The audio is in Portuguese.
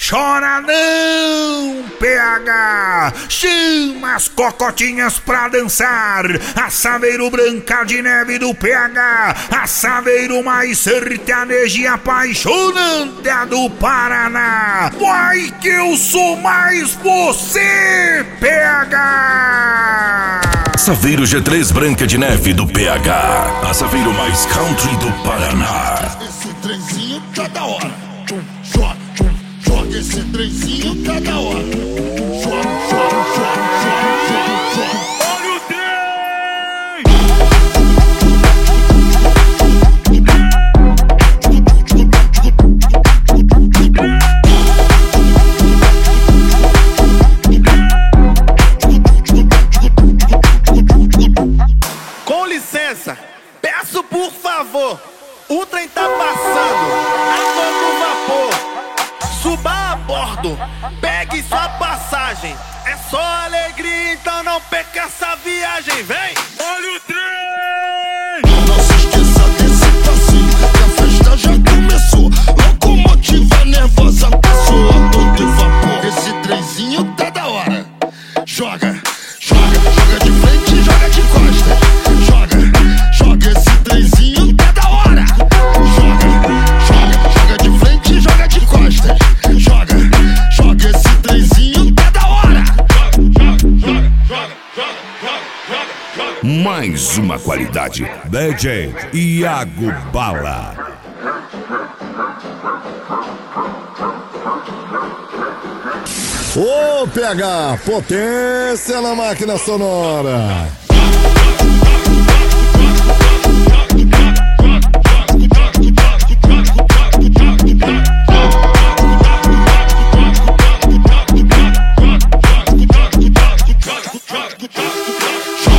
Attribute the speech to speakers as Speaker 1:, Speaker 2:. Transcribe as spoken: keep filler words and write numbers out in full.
Speaker 1: chora não, P H. Chama as cocotinhas pra dançar. Assaveiro Branca de Neve do P H, assaveiro mais sertanejo e apaixonante a do Paraná. Vai que eu sou mais você, P H.
Speaker 2: Assaveiro G três Branca de Neve do P H, assaveiro mais country do Paraná.
Speaker 3: Esse trenzinho tá da hora. Joga, joga esse trenzinho tá da hora. Joga, joga, joga, joga, joga. Olha o trem!
Speaker 4: Com licença, peço por favor, o trem tá passando a todo vapor. Suba a bordo, pegue sua passagem. É só alegria, então não perca essa viagem. Vem! Olha o trem!
Speaker 3: Não se esqueça desse passinho, que a festa já começou. Locomotiva nervosa passou a todo vapor. Esse trenzinho tá da hora. Joga, joga, joga de frente, joga de costas. Joga, joga esse trenzinho tá da hora. Joga, joga, joga de frente, joga de costas. Joga, joga esse trenzinho tá da hora. Joga, joga, joga, joga, joga, joga.
Speaker 5: Mais uma qualidade, D J Iago Bala.
Speaker 6: Ô P H, potência na máquina sonora.
Speaker 3: Joga,